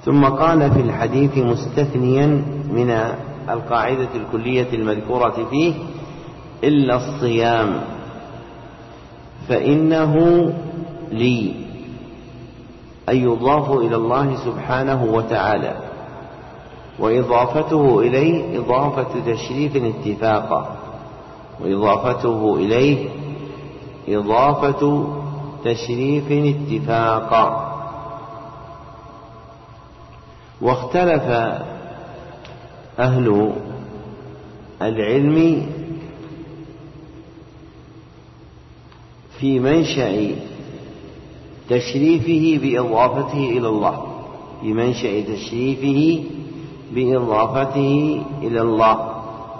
ثم قال في الحديث مستثنيا من القاعدة الكلية المذكورة فيه: إلا الصيام فإنه لي، أي يضاف إلى الله سبحانه وتعالى، وإضافته إليه إضافة تشريف اتفاقا، وإضافته إليه إضافة تشريف اتفاقا. واختلف أهل العلم في منشأ تشريفه بإضافته إلى الله، في منشأ تشريفه بإضافته إلى الله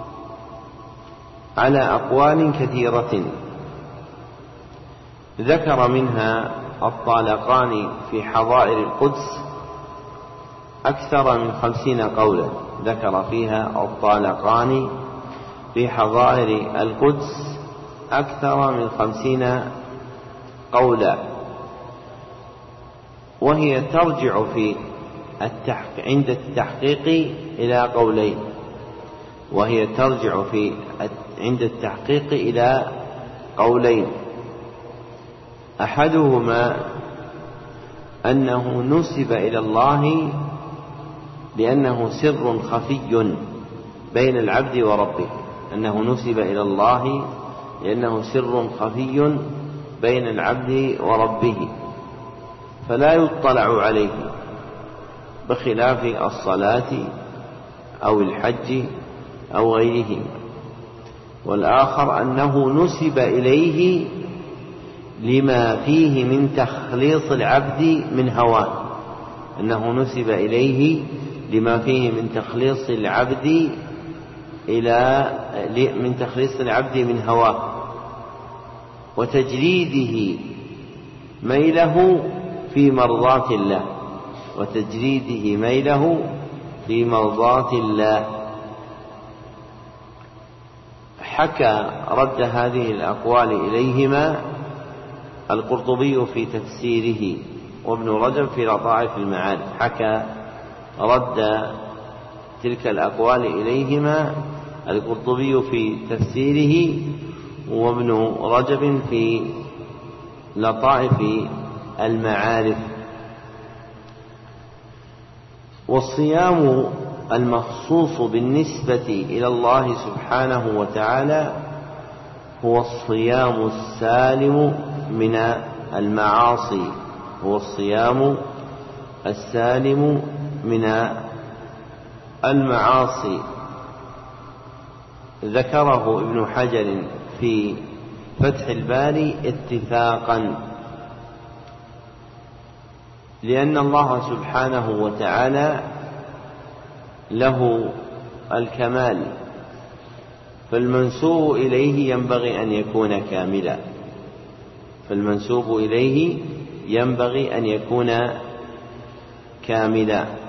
على أقوال كثيرة، ذكر منها الطالقاني في حظائر القدس أكثر من 50 قولا، ذكر فيها الطالقاني في حظائر القدس أكثر من 50 قولا، وهي ترجع في عند التحقيق إلى قولين، عند التحقيق إلى قولين: أحدهما أنه نسب إلى الله لأنه سر خفي بين العبد وربه، أنه نسب إلى الله لأنه سر خفي بين العبد وربه فلا يطلع عليه، بخلاف الصلاة أو الحج أو غيره. والآخر أنه نسب إليه لما فيه من تخليص العبد من هواه، أنه نسب إليه لما فيه من تخليص العبد من هواه، وتجريده ميله في مرضاة الله، حكى رد هذه الأقوال إليهما القرطبي في تفسيره، وابن رجب في لطائف المعارف، حكى رد تلك الأقوال إليهما القرطبي في تفسيره، وابن رجب في لطائف المعارف. والصيام المخصوص بالنسبة إلى الله سبحانه وتعالى هو الصيام السالم من المعاصي، ذكره ابن حجر في فتح الباري اتفاقا، لأن الله سبحانه وتعالى له الكمال، فالمنسوب إليه ينبغي أن يكون كاملا.